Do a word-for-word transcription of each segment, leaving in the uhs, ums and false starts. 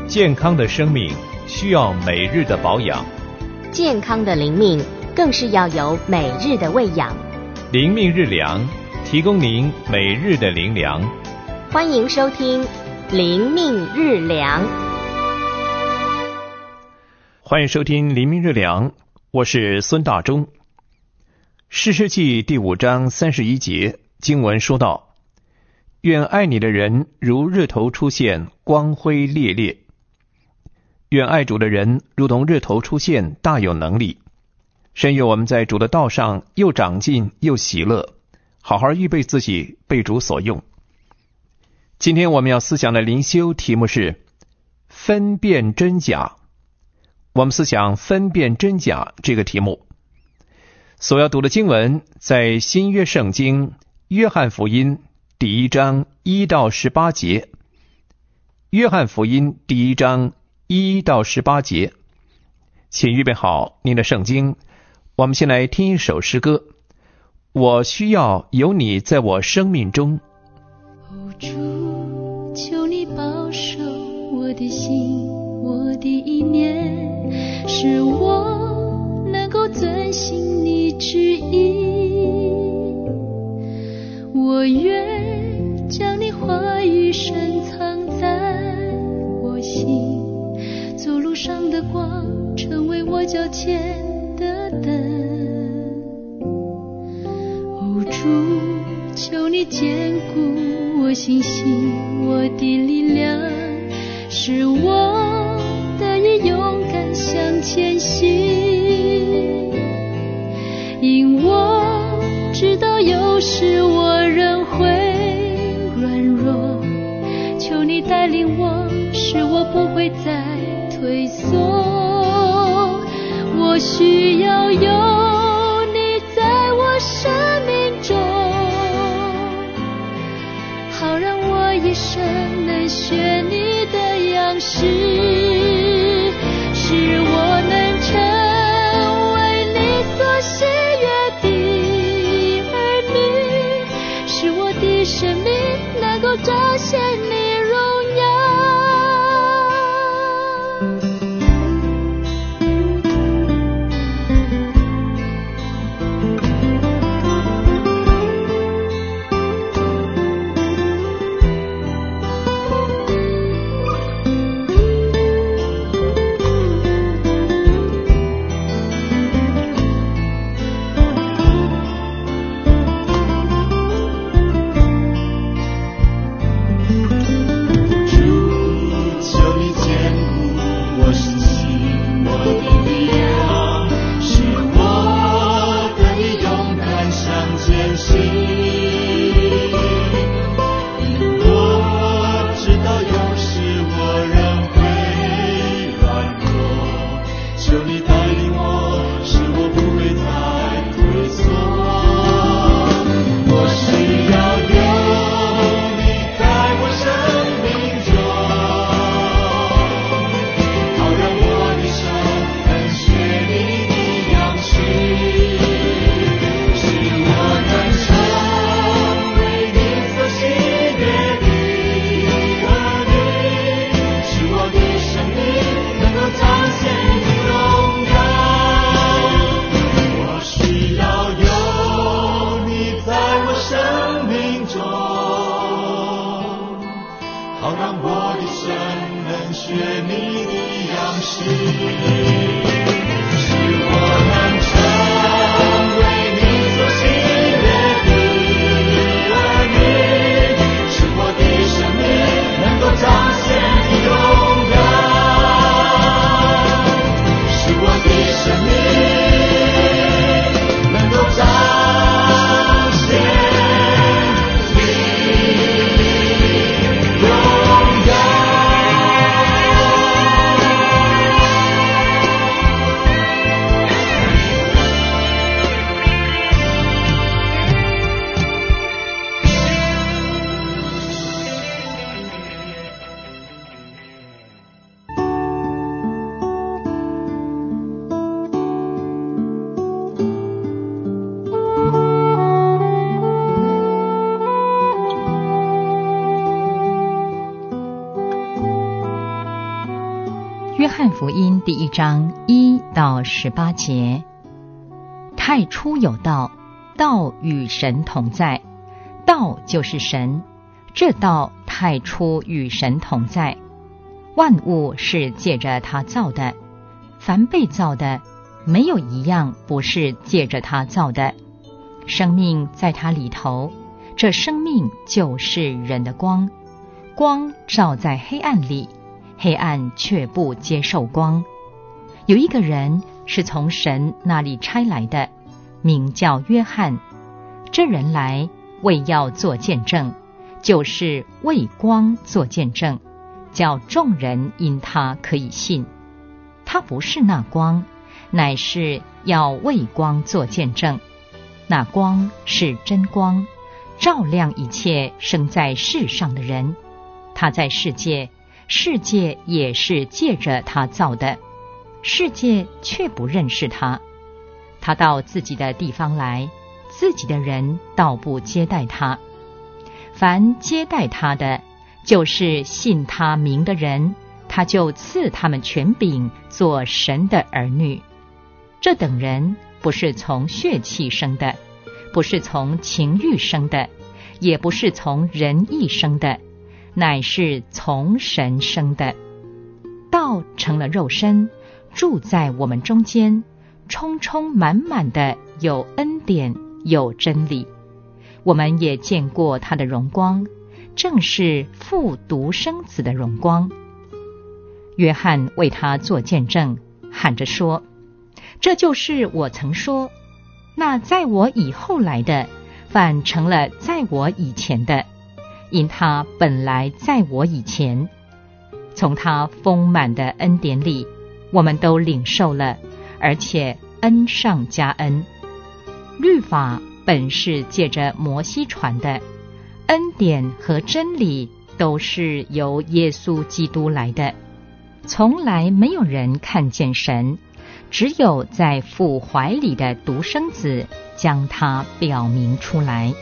健康的生命需要每日的保养， 健康的灵命更是要有每日的喂养。 灵命日粮，提供您每日的灵粮。 欢迎收听灵命日粮。 欢迎收听灵命日粮，我是孙大中。士师记第五章三十一节经文说道：愿爱你的人如日头出现，光辉烈烈。愿爱主的人如同日头出现，大有能力。深愿我们在主的道上又长进又喜乐，好好预备自己被主所用。今天我们要思想的灵修题目是分辨真假。我们思想分辨真假这个题目，所要读的经文在新约圣经约翰福音第一章一到十八节。约翰福音第一章一到十八节，请预备好您的圣经。我们先来听一首诗歌，我需要有你在我生命中。 哦，主，求你保守我的心，我的意念，使我能够遵行你旨意。我愿将你话语深藏在我心，走路上的光成为我脚前的灯。哦，主，求你坚固我信心，我的力量，使我得以勇敢向前行。因我知道有时我仍会软弱，求你带领我，使我不会再退缩。我需要有你在我生命中，好让我一生能学你的样式，使我能成为你所喜悦的儿女，使我的生命能够彰显你荣耀。 约翰福音第一章一到十八节，太初有道，道与神同在，道就是神，这道太初与神同在。万物是借着他造的，凡被造的，没有一样不是借着他造的。生命在他里头，这生命就是人的光，光照在黑暗里，黑暗却不接受光。有一个人是从神那里差来的，名叫约翰。这人来为要做见证，就是为光做见证，叫众人因他可以信。他不是那光，乃是要为光做见证。那光是真光，照亮一切生在世上的人。他在世界，世界也是借着他造的，世界却不认识他。他到自己的地方来，自己的人倒不接待他。凡接待他的，就是信他名的人，他就赐他们权柄做神的儿女。这等人不是从血气生的，不是从情欲生的，也不是从人意生的，乃是从神生的。道成了肉身，住在我们中间，充充满满的有恩典，有真理。我们也见过他的荣光，正是父独生子的荣光。约翰为他做见证，喊着说：这就是我曾说，那在我以后来的，反成了在我以前的，因他本来在我以前。从他丰满的恩典里，我们都领受了，而且恩上加恩。律法本是借着摩西传的，恩典和真理都是由耶稣基督来的。从来没有人看见神，只有在父怀里的独生子将他表明出来。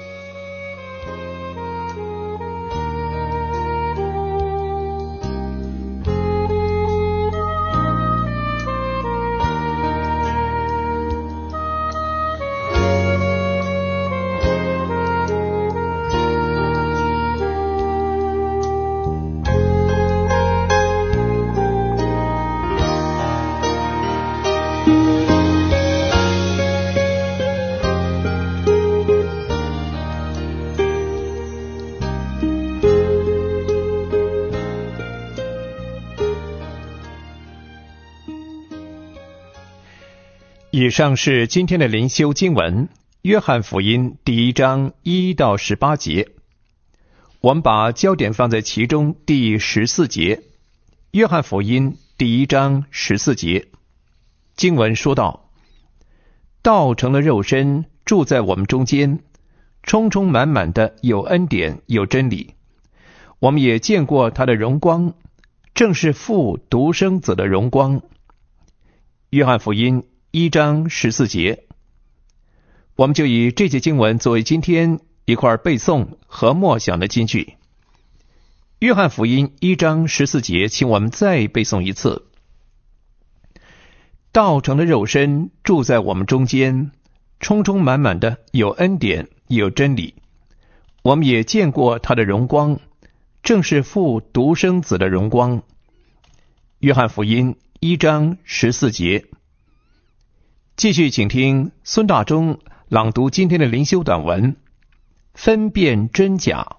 以上是今天的灵修经文，约翰福音第一章一到十八节。我们把焦点放在其中第十四节。约翰福音第一章十四节，经文说道：道成了肉身，住在我们中间，充充满满的有恩典，有真理。我们也见过他的荣光，正是父独生子的荣光。约翰福音一章十四节，我们就以这节经文作为今天一块背诵和默想的金句。约翰福音一章十四节，请我们再背诵一次：道成了肉身，住在我们中间，充充满满的有恩典，有真理。我们也见过他的荣光，正是父独生子的荣光。约翰福音一章十四节。继续请听孙大中朗读今天的灵修短文，分辨真假。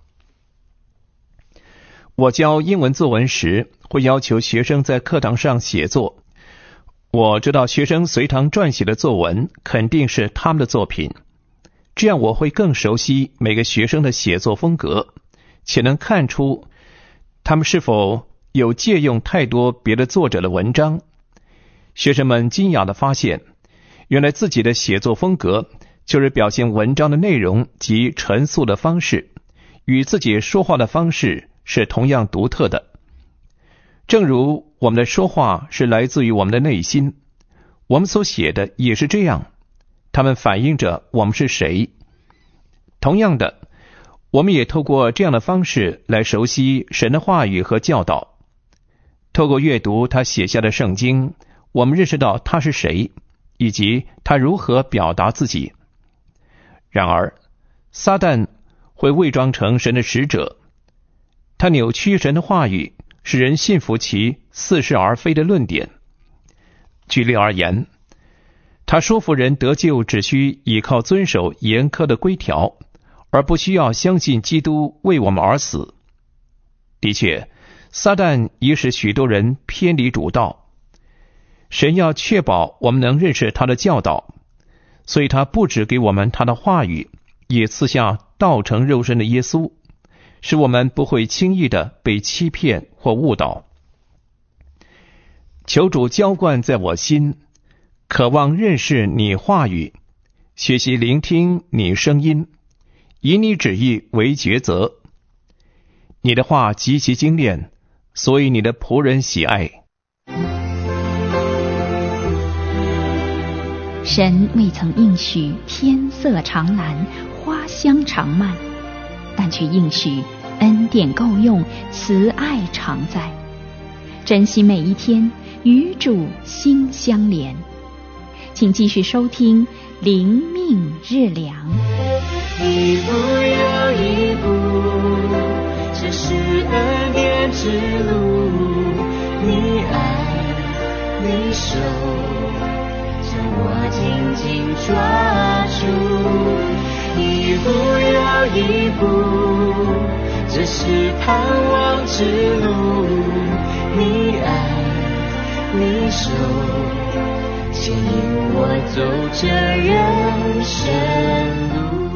我教英文作文时，会要求学生在课堂上写作。我知道学生随堂撰写的作文肯定是他们的作品，这样我会更熟悉每个学生的写作风格，且能看出他们是否有借用太多别的作者的文章。学生们惊讶地发现，原来自己的写作风格就是表现文章的内容及陈述的方式，与自己说话的方式是同样独特的。正如我们的说话是来自于我们的内心，我们所写的也是这样，它们反映着我们是谁。同样的，我们也透过这样的方式来熟悉神的话语和教导。 透过阅读他写下的圣经，我们认识到他是谁，以及他如何表达自己。然而，撒旦会伪装成神的使者，他扭曲神的话语，使人信服其似是而非的论点。举例而言，他说服人得救只需依靠遵守严苛的规条，而不需要相信基督为我们而死。的确，撒旦已使许多人偏离主道。神要确保我们能认识他的教导，所以他不只给我们他的话语，也赐下道成肉身的耶稣，使我们不会轻易的被欺骗或误导。求主浇灌在我心，渴望认识你话语，学习聆听你声音，以你旨意为抉择。你的话极其精炼，所以你的仆人喜爱。 神未曾应许天色长蓝，花香长漫，但却应许恩典够用，慈爱常在。珍惜每一天，与主心相连。请继续收听灵命日粮。 一步又一步，这是恩典之路，你爱你手将我紧紧抓住，一步又一步，这是盼望之路，你爱你手牵引我走这人生路。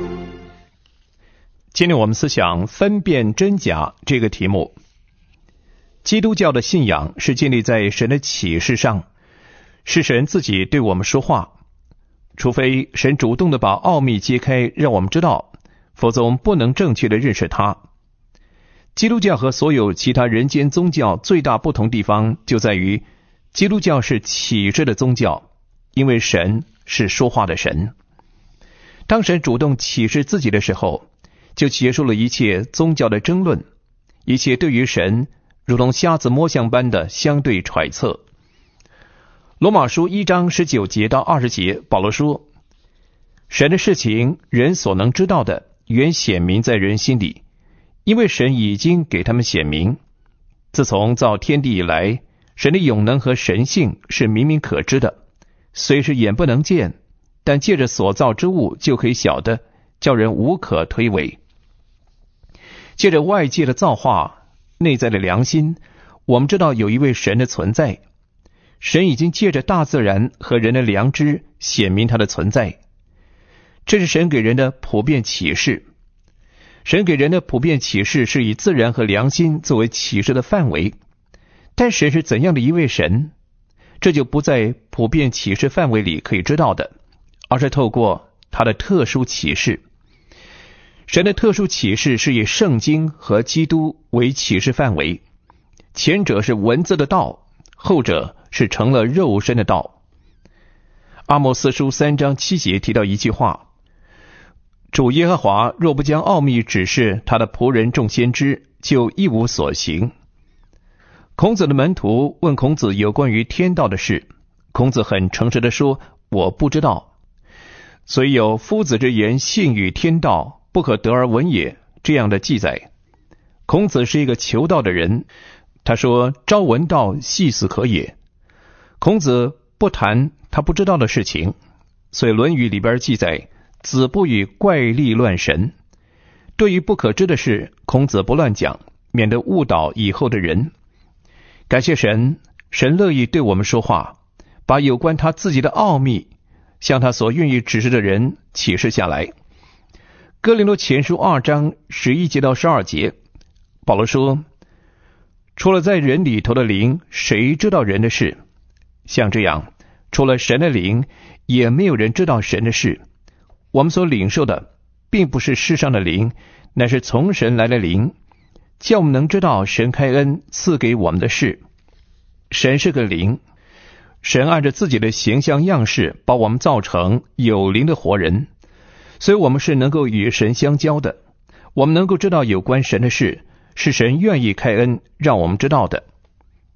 今天我们思想分辨真假这个题目。基督教的信仰是建立在神的启示上，是神自己对我们说话，除非神主动的把奥秘揭开让我们知道，否则不能正确的认识他。基督教和所有其他人间宗教最大不同地方就在于，基督教是启示的宗教，因为神是说话的神。当神主动启示自己的时候，就结束了一切宗教的争论，一切对于神如同瞎子摸象般的相对揣测。罗马书一章十九节到二十节，保罗说，神的事情人所能知道的原显明在人心里，因为神已经给他们显明。自从造天地以来，神的永能和神性是明明可知的，虽是眼不能见，但借着所造之物就可以晓得，叫人无可推诿。借着外界的造化，内在的良心，我们知道有一位神的存在。神已经借着大自然和人的良知显明他的存在，这是神给人的普遍启示。神给人的普遍启示是以自然和良心作为启示的范围，但神是怎样的一位神，这就不在普遍启示范围里可以知道的，而是透过他的特殊启示。神的特殊启示是以圣经和基督为启示范围，前者是文字的道，后者是成了肉身的道。阿摩斯书三章七节提到一句话，主耶和华若不将奥秘指示他的仆人众先知，就一无所行。孔子的门徒问孔子有关于天道的事，孔子很诚实地说，我不知道。所以有夫子之言信与天道，不可得而闻也，这样的记载。孔子是一个求道的人，他说朝闻道，夕死可也。孔子不谈他不知道的事情，所以论语里边记载，子不与怪力乱神。对于不可知的事，孔子不乱讲，免得误导以后的人。感谢神，神乐意对我们说话，把有关他自己的奥秘向他所愿意指示的人启示下来。哥林多前书二章十一节到十二节，保罗说，除了在人里头的灵，谁知道人的事？像这样，除了神的灵，也没有人知道神的事。我们所领受的并不是世上的灵，乃是从神来的灵，叫我们能知道神开恩赐给我们的事。神是个灵，神按着自己的形象样式把我们造成有灵的活人，所以我们是能够与神相交的。我们能够知道有关神的事，是神愿意开恩让我们知道的。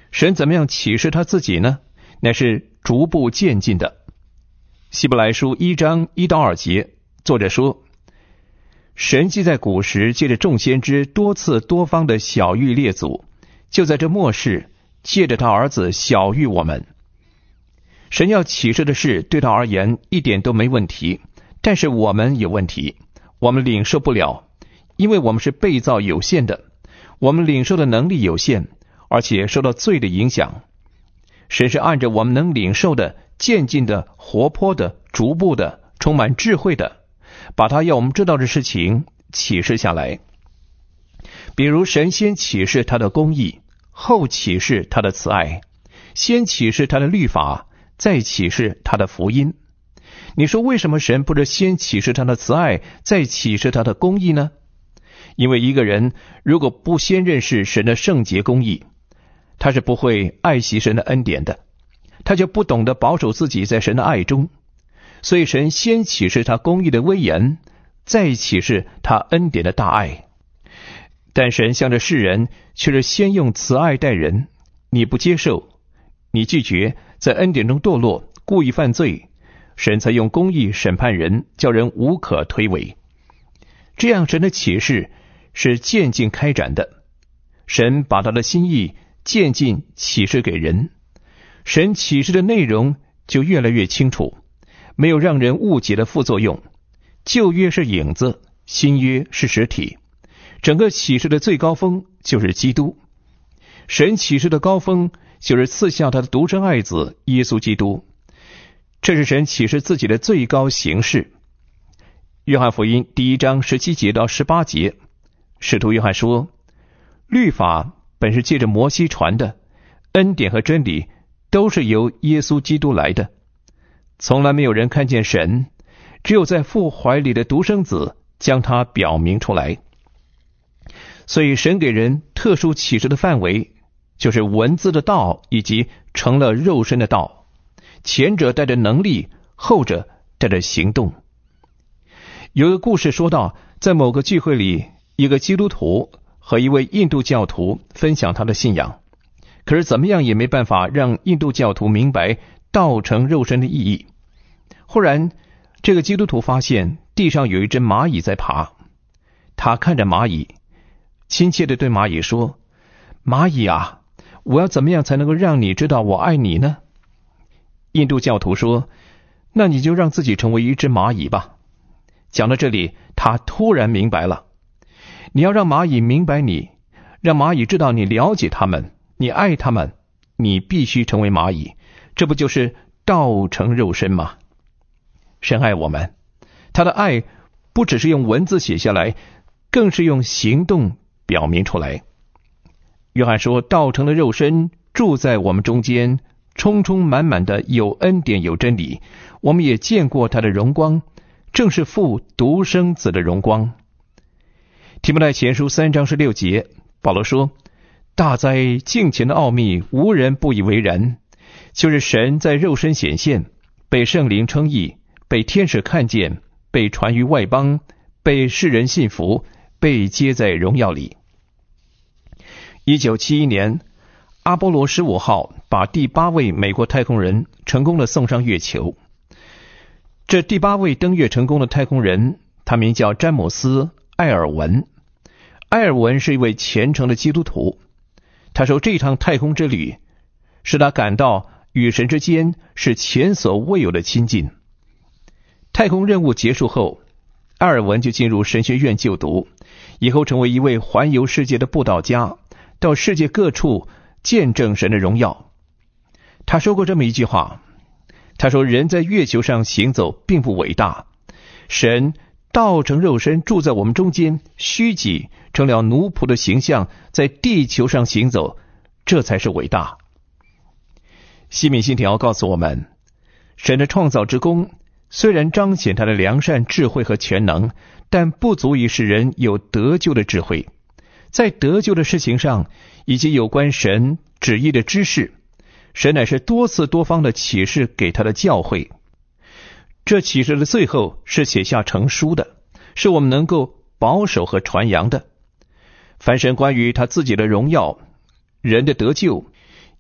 神怎么样启示他自己呢？乃是逐步渐进的。希伯来书一章一到二节，作者说，神既在古时借着众先知多次多方的晓谕列祖，就在这末世借着他儿子晓谕我们。神要启示的事对他而言一点都没问题，但是我们有问题，我们领受不了，因为我们是被造有限的，我们领受的能力有限，而且受到罪的影响。神是按着我们能领受的渐进的、活泼的、逐步的、充满智慧的，把他要我们知道的事情启示下来。比如神先启示他的公义，后启示他的慈爱，先启示他的律法，再启示他的福音。你说为什么神不是先启示他的慈爱，再启示他的公义呢？因为一个人如果不先认识神的圣洁公义，他是不会爱惜神的恩典的，他就不懂得保守自己在神的爱中。所以神先启示他公义的威严，再启示他恩典的大爱。但神向着世人却是先用慈爱待人，你不接受，你拒绝，在恩典中堕落，故意犯罪，神才用公义审判人，叫人无可推诿。这样神的启示是渐进开展的，神把他的心意渐进启示给人，神启示的内容就越来越清楚，没有让人误解的副作用。旧约是影子，新约是实体，整个启示的最高峰就是基督。神启示的高峰就是赐下他的独生爱子耶稣基督，这是神启示自己的最高形式。约翰福音第一章十七节到十八节，使徒约翰说，律法本是借着摩西传的，恩典和真理都是由耶稣基督来的。从来没有人看见神，只有在父怀里的独生子将他表明出来。所以神给人特殊启示的范围，就是文字的道以及成了肉身的道，前者带着能力，后者带着行动。有个故事说到，在某个聚会里，一个基督徒和一位印度教徒分享他的信仰，可是怎么样也没办法让印度教徒明白道成肉身的意义。忽然这个基督徒发现地上有一只蚂蚁在爬，他看着蚂蚁，亲切地对蚂蚁说，蚂蚁啊，我要怎么样才能够让你知道我爱你呢？印度教徒说，那你就让自己成为一只蚂蚁吧。讲到这里，他突然明白了，你要让蚂蚁明白你，让蚂蚁知道你了解他们，你爱他们，你必须成为蚂蚁，这不就是道成肉身吗？神爱我们，他的爱不只是用文字写下来，更是用行动表明出来。约翰说，道成了肉身，住在我们中间，充充满满的有恩典有真理，我们也见过他的荣光，正是父独生子的荣光。提摩太前书三章十六节，保罗说，大哉敬虔的奥秘，无人不以为然，就是神在肉身显现，被圣灵称义，被天使看见，被传于外邦，被世人信服，被接在荣耀里。一九七一年，阿波罗十五号把第八位美国太空人成功地送上月球。这第八位登月成功的太空人，他名叫詹姆斯·艾尔文。艾尔文是一位虔诚的基督徒，他说这趟太空之旅使他感到与神之间是前所未有的亲近。太空任务结束后，艾尔文就进入神学院就读，以后成为一位环游世界的布道家，到世界各处见证神的荣耀。他说过这么一句话，他说，人在月球上行走并不伟大，神道成肉身住在我们中间，虚己成了奴仆的形象，在地球上行走，这才是伟大。西敏信条告诉我们，神的创造之功虽然彰显他的良善、智慧和全能，但不足以使人有得救的智慧。在得救的事情上，以及有关神旨意的知识，神乃是多次多方的启示给他的教会。这启示的最后是写下成书的，是我们能够保守和传扬的。凡神关于他自己的荣耀、人的得救，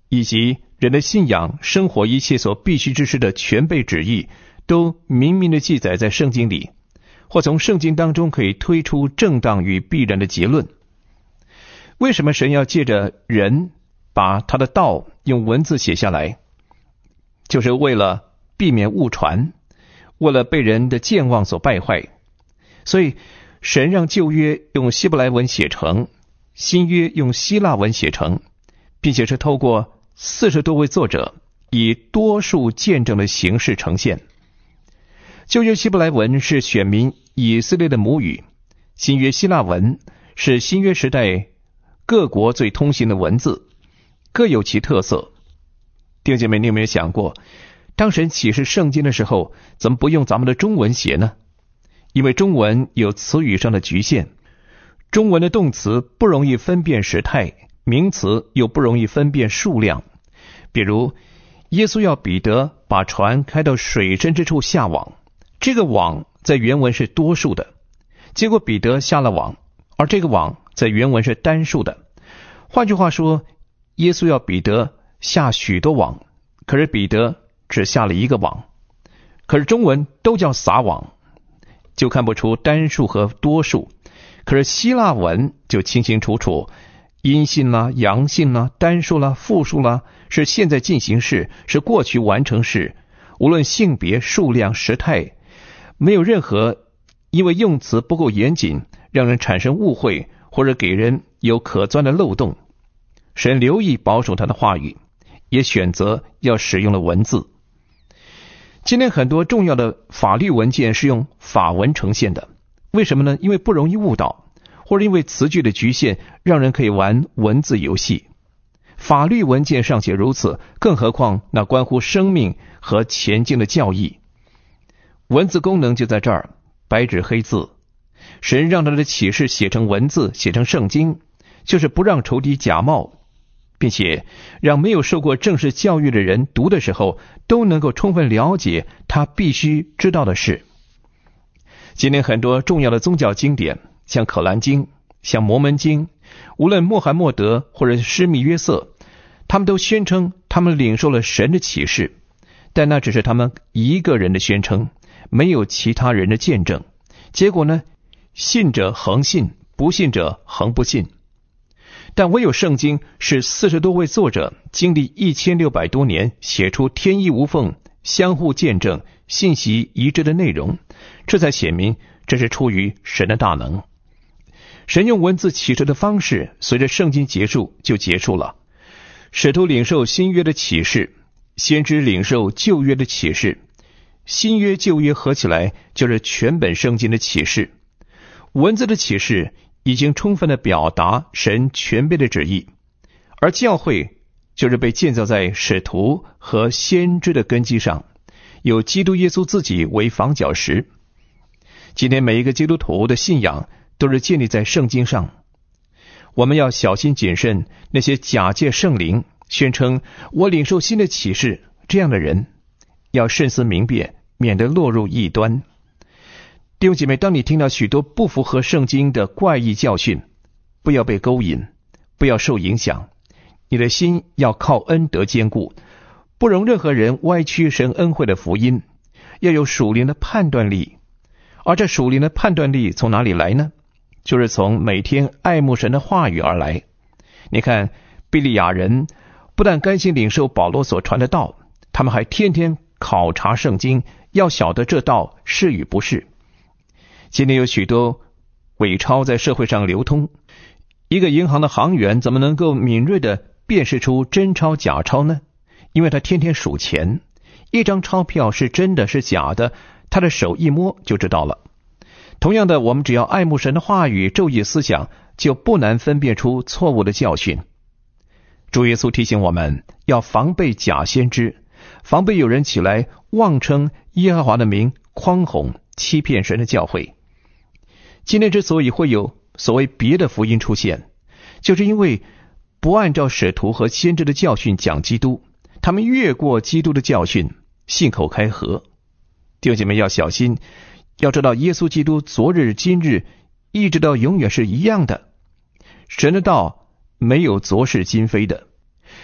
以及人的信仰、生活一切所必须之事的全备旨意，都明明的记载在圣经里，或从圣经当中可以推出正当与必然的结论。为什么神要借着人把他的道用文字写下来？就是为了避免误传，为了被人的健忘所败坏。所以神让旧约用希伯来文写成，新约用希腊文写成，并且是透过四十多位作者以多数见证的形式呈现。旧约希伯来文是选民以色列的母语，新约希腊文是新约时代各国最通行的文字，各有其特色。弟兄姐妹，你有没有想过，当神启示圣经的时候，怎么不用咱们的中文写呢？因为中文有词语上的局限，中文的动词不容易分辨时态，名词又不容易分辨数量。比如耶稣要彼得把船开到水深之处下网，这个网在原文是多数的，结果彼得下了网，而这个网在原文是单数的。换句话说，耶稣要彼得下许多网，可是彼得只下了一个网。可是中文都叫撒网，就看不出单数和多数。可是希腊文就清清楚楚，阴性啦、阳性啦、单数啦、复数啦，是现在进行式，是过去完成式，无论性别、数量、时态，没有任何因为用词不够严谨让人产生误会，或者给人有可钻的漏洞。神留意保守他的话语，也选择要使用的文字。今天很多重要的法律文件是用法文呈现的，为什么呢？因为不容易误导，或者因为词句的局限，让人可以玩文字游戏。法律文件尚且如此，更何况那关乎生命和前进的教义。文字功能就在这儿，白纸黑字。神让他的启示写成文字，写成圣经，就是不让仇敌假冒，并且让没有受过正式教育的人读的时候，都能够充分了解他必须知道的事。今天很多重要的宗教经典，像可兰经、像摩门经，无论穆罕默德或者施密约瑟，他们都宣称他们领受了神的启示，但那只是他们一个人的宣称，没有其他人的见证。结果呢，信者恒信，不信者恒不信。但唯有圣经是四十多位作者经历一千六百多年写出天衣无缝、相互见证、信息一致的内容，这才显明这是出于神的大能。神用文字启示的方式，随着圣经结束就结束了。使徒领受新约的启示，先知领受旧约的启示，新约旧约合起来就是全本圣经的启示。文字的启示已经充分的表达神全备的旨意，而教会就是被建造在使徒和先知的根基上，有基督耶稣自己为房角石。今天每一个基督徒的信仰都是建立在圣经上。我们要小心谨慎那些假借圣灵宣称我领受新的启示这样的人，要慎思明辨，免得落入异端。弟兄姐妹，当你听到许多不符合圣经的怪异教训，不要被勾引，不要受影响，你的心要靠恩德坚固，不容任何人歪曲神恩惠的福音，要有属灵的判断力。而这属灵的判断力从哪里来呢？就是从每天爱慕神的话语而来。你看庇利亚人不但甘心领受保罗所传的道，他们还天天考察圣经，要晓得这道是与不是。今天有许多伪钞在社会上流通，一个银行的行员怎么能够敏锐地辨识出真钞假钞呢？因为他天天数钱，一张钞票是真的是假的，他的手一摸就知道了。同样的，我们只要爱慕神的话语、昼夜思想，就不难分辨出错误的教训。主耶稣提醒我们要防备假先知，防备有人起来妄称耶和华的名，诓哄欺骗神的教会。今天之所以会有所谓别的福音出现，就是因为不按照使徒和先知的教训讲基督，他们越过基督的教训，信口开河。弟兄姐妹要小心，要知道耶稣基督昨日今日一直到永远是一样的，神的道没有昨是今非的。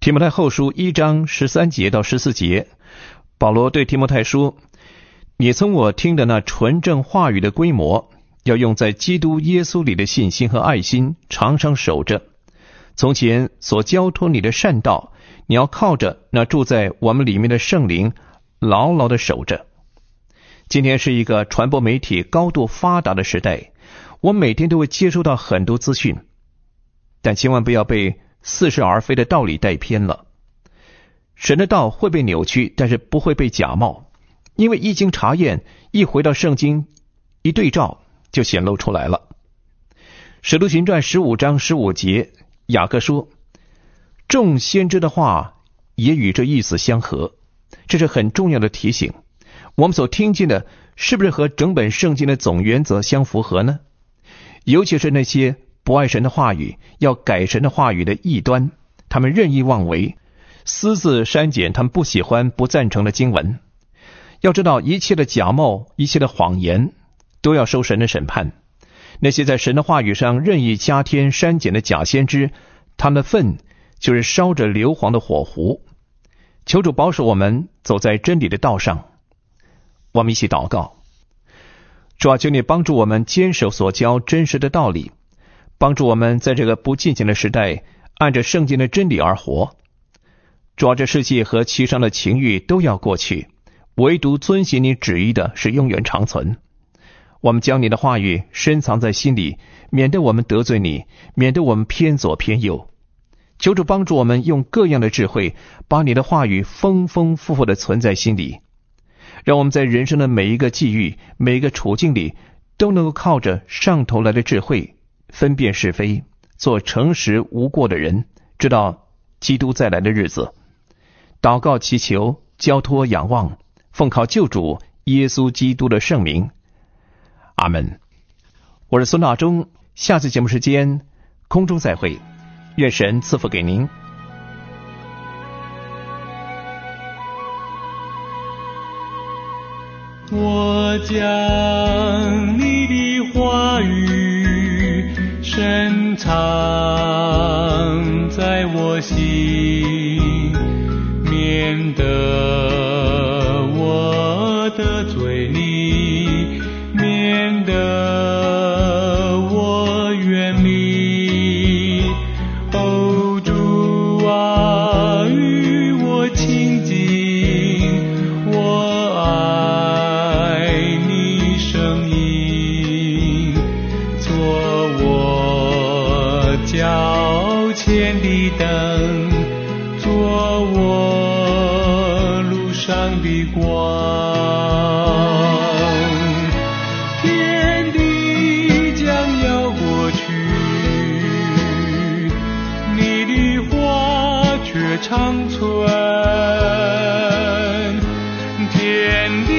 提摩太后书一章十三节到十四节，保罗对提摩太说：你从我听的那纯正话语的规模，要用在基督耶稣里的信心和爱心常常守着。从前所交托你的善道，你要靠着那住在我们里面的圣灵牢牢地守着。今天是一个传播媒体高度发达的时代，我每天都会接收到很多资讯，但千万不要被似是而非的道理带偏了。神的道会被扭曲，但是不会被假冒，因为一经查验，一回到圣经一对照，就显露出来了。使徒行传十五章十五节，雅各说：众先知的话也与这意思相合。这是很重要的提醒，我们所听见的是不是和整本圣经的总原则相符合呢？尤其是那些不爱神的话语，要改神的话语的异端，他们任意妄为，私自删减他们不喜欢不赞成的经文。要知道，一切的假冒，一切的谎言，都要受神的审判。那些在神的话语上任意加添删减的假先知，他们的份就是烧着硫磺的火湖。求主保守我们走在真理的道上。我们一起祷告。主啊，求你帮助我们坚守所教真实的道理，帮助我们在这个不敬虔的时代按着圣经的真理而活。主啊，这世界和其上的情欲都要过去，唯独遵行你旨意的是永远长存。我们将你的话语深藏在心里，免得我们得罪你，免得我们偏左偏右。求主帮助我们用各样的智慧，把你的话语丰丰富富地存在心里，让我们在人生的每一个际遇，每一个处境里，都能够靠着上头来的智慧分辨是非，做诚实无过的人，知道基督再来的日子。祷告祈求，交托仰望，奉靠救主耶稣基督的圣名，阿们。我是孙大中，下次节目时间空中再会，愿神赐福给您。 我将你的话语深藏在我心，免得我得罪你，免得我远离。哦，主啊，与我亲近，我爱你声音，做我脚前的灯，做我路上的光。天地将要过去，你的话却长存。天地